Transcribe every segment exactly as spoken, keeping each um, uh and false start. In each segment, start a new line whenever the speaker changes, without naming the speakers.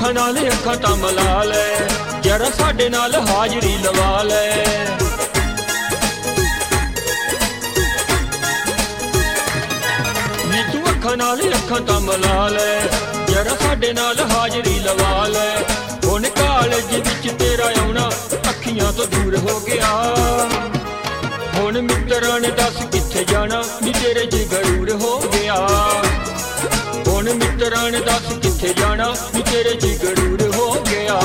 ਅੱਖਾਂ ਨਾਲ ਅੱਖਾਂ ਤਾਂ ਮਿਲਾ ਲੈ, ਜਰਾ ਸਾਡੇ ਨਾਲ ਹਾਜ਼ਰੀ ਲਵਾ ਲੈ। ਨੀ ਤੂੰ ਅੱਖਾਂ ਨਾਲ ਅੱਖਾਂ ਤਾਂ ਮਿਲਾ ਲੈ, ਜਰਾ ਸਾਡੇ ਨਾਲ ਹਾਜ਼ਰੀ ਲਵਾ ਲੈ। ਹੁਣ ਕਾਲਜ ਵਿੱਚ ਤੇਰਾ ਆਉਣਾ ਅੱਖੀਆਂ ਤੋਂ ਦੂਰ ਹੋ ਗਿਆ, ਹੁਣ ਮਿੱਤਰਾਂ ਨੇ ਦੱਸ ਕਿੱਥੇ ਜਾਣਾ ਨੀ ਤੇਰੇ ਚ ਗਰੂਰ ਹੋ ਗਿਆ। ਹੁਣ ਮਿੱਤਰਾਂ ਨੇ ਦੱਸ ਕਿੱਥੇ ਜਾਣਾ ਨੀ ਤੇਰੇ ਚ ਗਰੂਰ ਹੋ ਗਿਆ।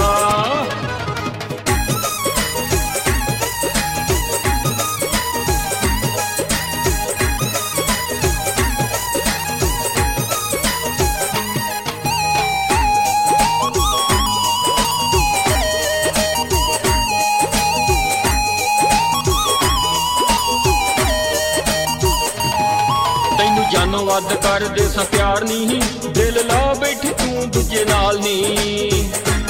ਤੈਨੂੰ ਜਾਨੋਂ ਵੱਧ ਕਰਦੇ ਸਾਂ ਪਿਆਰ ਨੀ, ਦਿਲ ਲਾ ਬੈਠੀ ਤੂੰ ਦੂਜੇ ਨਾਲ ਨੀ।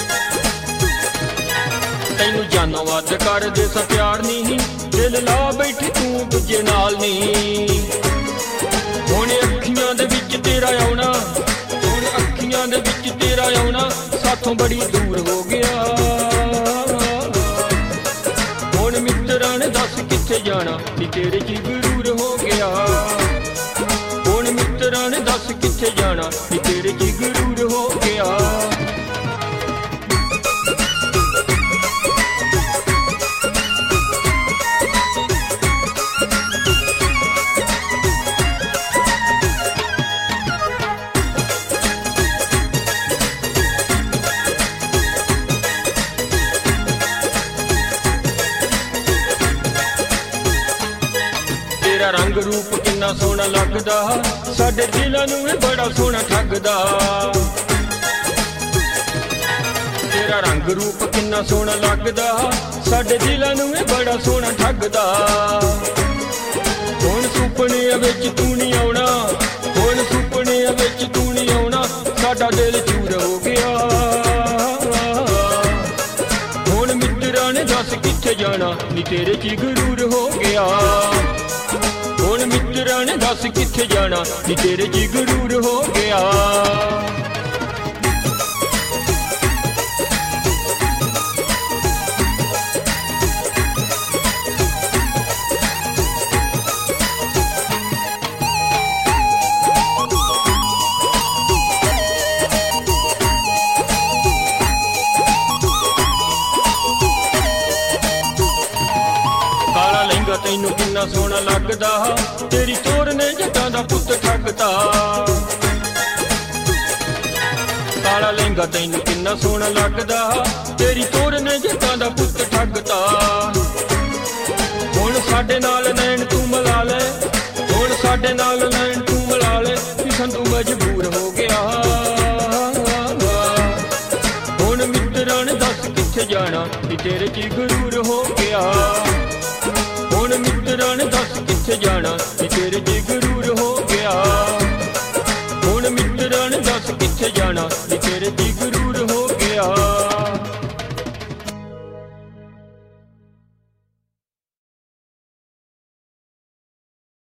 ਤੈਨੂੰ ਜਾਨੋਂ ਵੱਧ ਕਰਦੇ ਸਾਂ ਪਿਆਰ ਨੀ, ਦਿਲ ਲਾ ਬੈਠੀ ਤੂੰ ਦੂਜੇ ਨਾਲ ਨੀ। ਹੁਣ ਅੱਖੀਆਂ ਦੇ ਵਿੱਚ ਤੇਰਾ ਆਉਣਾ, ਹੁਣ ਅੱਖੀਆਂ ਦੇ ਵਿੱਚ ਤੇਰਾ ਆਉਣਾ ਸਾਥੋਂ ਬੜੀ ਦੂਰ ਹੋ ਗਿਆ। ਹੁਣ ਮਿੱਤਰਾਂ ਨੇ ਦੱਸ ਕਿੱਥੇ ਜਾਣਾ ਨੀ ਤੇਰੇ ਚ ਗਰੂਰ ਹੋ ਗਿਆ। ਹੁਣ ਮਿੱਤਰਾਂ ਨੇ ਦੱਸ ਕਿੱਥੇ ਜਾਣਾ ਨੀ ਤੇਰੇ ਚ ਗਰੂਰ ਹੋ ਗਿਆ। ਤੇਰਾ ਰੰਗ ਰੂਪ ਕਿੰਨਾ ਸੋਹਣਾ ਲੱਗਦਾ, ਸਾਡੇ ਦਿਲਾਂ ਨੂੰ ਇਹ ਬੜਾ ਸੋਹਣਾ ਠੱਗਦਾ। ਤੇਰਾ ਰੰਗ ਰੂਪ ਕਿੰਨਾ ਸੋਹਣਾ ਲੱਗਦਾ, ਸਾਡੇ ਦਿਲਾਂ ਨੂੰ ਇਹ ਬੜਾ ਸੋਹਣਾ ਠੱਗਦਾ। ਹੁਣ ਸੁਪਨਿਆਂ ਵਿੱਚ ਤੂੰ ਨਹੀਂ ਆਉਣਾ, ਹੁਣ ਸੁਪਨਿਆਂ ਵਿੱਚ ਤੂੰ ਨਹੀਂ ਆਉਣਾ, ਸਾਡਾ ਦਿਲ ਚੂਰ ਹੋ ਗਿਆ। ਹੁਣ ਮਿੱਤਰਾਂ ਨੇ ਦੱਸ ਕਿੱਥੇ ਜਾਣਾ ਨੀ ਤੇਰੇ ਚ ਗਰੂਰ ਹੋ ਗਿਆ। ਹੁਣ ਮਿੱਤਰਾਂ ਨੇ ਦੱਸ ਕਿੱਥੇ ਜਾਣਾ ਨੀ ਤੇਰੇ ਚ ਗਰੂਰ ਹੋ ਗਿਆ। ਕਾਲਾ ਲਹਿੰਗਾ ਤੈਨੂੰ ਕਿੰਨਾ ਸੋਹਣਾ ਲੱਗਦਾ, ਤੇਰੀ ਤੋਰ ਨੇ ਜੱਟਾਂ ਦਾ ਪੁੱਤ ਠੱਗਦਾ। ਕਾਲਾ ਲਹਿੰਗਾ ਤੈਨੂੰ ਕਿੰਨਾ ਸੋਹਣਾ ਲੱਗਦਾ, ਤੇਰੀ ਤੋਰ ਨੇ ਜੱਟਾਂ ਦਾ ਪੁੱਤ ਠੱਗਦਾ। ਹੁਣ ਸਾਡੇ ਨਾਲ ਨੈਣ ਤੂੰ ਮਿਲਾ ਲੈ, ਹੁਣ ਸਾਡੇ ਨਾਲ ਨੈਣ ਤੂੰ ਮਿਲਾ ਲੈ, ਕਿਸਨ ਤੂੰ ਮਜਬੂਰ ਹੋ ਗਿਆ। ਹੁਣ ਮਿੱਤਰਾਂ ਨੇ ਦੱਸ ਕਿੱਥੇ ਜਾਣਾ ਨੀ ਤੇਰੇ ਚ ਗਰੂਰ ਹੋ ਗਿਆ। ਹੁਣ ਮਿੱਤਰਾਂ ਨੇ ਦੱਸ ਕਿੱਥੇ ਜਾਣਾ ਨੀ ਤੇਰੇ ਚ ਗਰੂਰ ਹੋ ਗਿਆ। ਹੁਣ ਮਿੱਤਰਾਂ ਨੇ ਦੱਸ ਕਿੱਥੇ ਜਾਣਾ ਨੀ ਤੇਰੇ ਚ